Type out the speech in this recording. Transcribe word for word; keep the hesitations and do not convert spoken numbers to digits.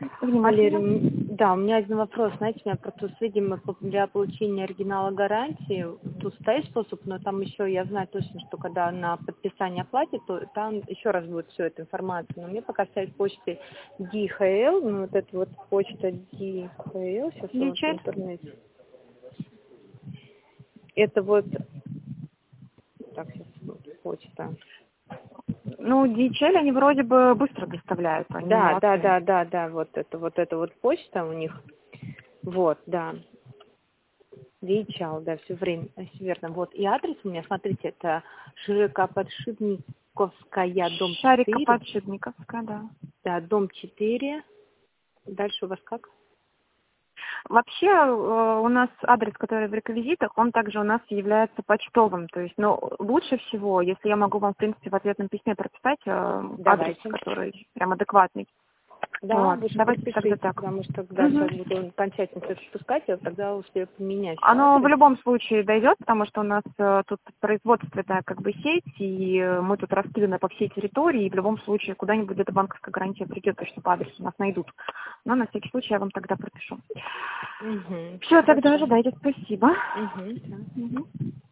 Валерий, Внимательно. м, да, у меня один вопрос. Знаете, у меня просто с видимо по- для получения оригинала гарантии тут стоит способ, но там еще я знаю точно, что когда на подписание оплатит, то там еще раз будет все эта информация. Но мне пока стоит почта ди эйч эл, ну вот эта вот почта ди эйч эл, сейчас я вот в Дичель. интернете. Это вот, так, сейчас вот почта. Ну, ди эйч эл они вроде бы быстро доставляют, они Да, да, молодцы. да, да, да, вот это вот эта вот почта у них. Вот, да. Вичал, да, все время, все верно. Вот, и адрес у меня, смотрите, это ЖК Подшипниковская, дом Шарика четыре. Подшипниковская, да. Да, дом четыре. Дальше у вас как? Вообще э, у нас адрес, который в реквизитах, он также у нас является почтовым. То есть, ну, лучше всего, если я могу вам, в принципе, в ответном письме прописать э, адрес, Давайте. который прям адекватный. Да, Вот, лучше давайте тогда подпишите, так. потому что когда Мгм. сейчас буду окончательно всё спускать, я тогда успею поменять всё Оно в адрес. любом случае дойдет, потому что у нас э, тут производственная как бы сеть, и э, мы тут раскиданы по всей территории, и в любом случае куда-нибудь эта банковская гарантия придет, то есть по адресу нас найдут. Но на всякий случай я вам тогда пропишу. Угу. Все, тогда Хорошо. ожидайте, спасибо. Угу. Мгм.